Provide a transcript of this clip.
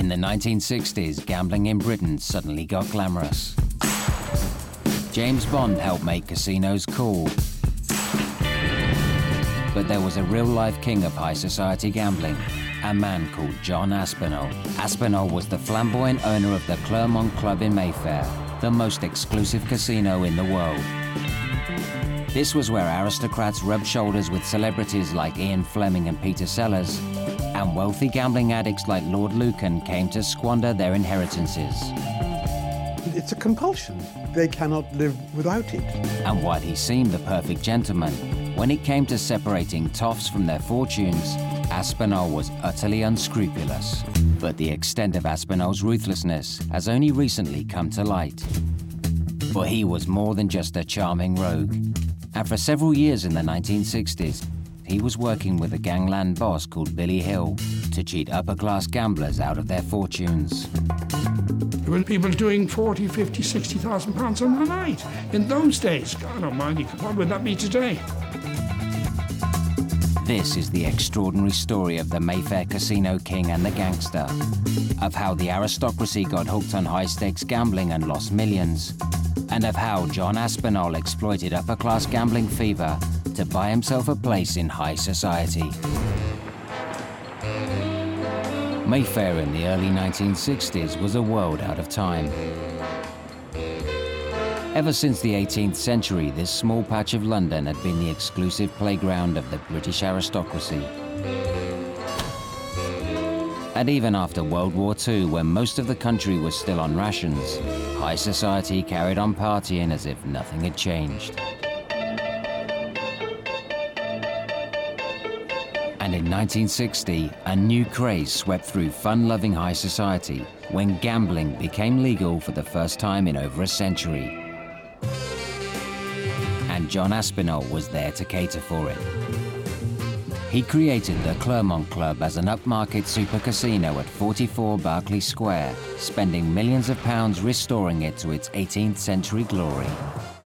In the 1960s, gambling in Britain suddenly got glamorous. James Bond helped make casinos cool. But there was a real-life king of high society gambling, a man called John Aspinall. Aspinall was the flamboyant owner of the Clermont Club in Mayfair, the most exclusive casino in the world. This was where aristocrats rubbed shoulders with celebrities like Ian Fleming and Peter Sellers, and wealthy gambling addicts like Lord Lucan came to squander their inheritances. It's a compulsion. They cannot live without it. And while he seemed the perfect gentleman, when it came to separating toffs from their fortunes, Aspinall was utterly unscrupulous. But the extent of Aspinall's ruthlessness has only recently come to light. For he was more than just a charming rogue. And for several years in the 1960s, he was working with a gangland boss called Billy Hill to cheat upper-class gamblers out of their fortunes. There were people doing 40, 50, 60,000 pounds on a night in those days. God almighty, what would that be today? This is the extraordinary story of the Mayfair casino king and the gangster, of how the aristocracy got hooked on high-stakes gambling and lost millions, and of how John Aspinall exploited upper-class gambling fever to buy himself a place in high society. Mayfair in the early 1960s was a world out of time. Ever since the 18th century, this small patch of London had been the exclusive playground of the British aristocracy. And even after World War II, when most of the country was still on rations, high society carried on partying as if nothing had changed. And in 1960, a new craze swept through fun-loving high society when gambling became legal for the first time in over a century. And John Aspinall was there to cater for it. He created the Clermont Club as an upmarket super casino at 44 Berkeley Square, spending millions of pounds restoring it to its 18th century glory.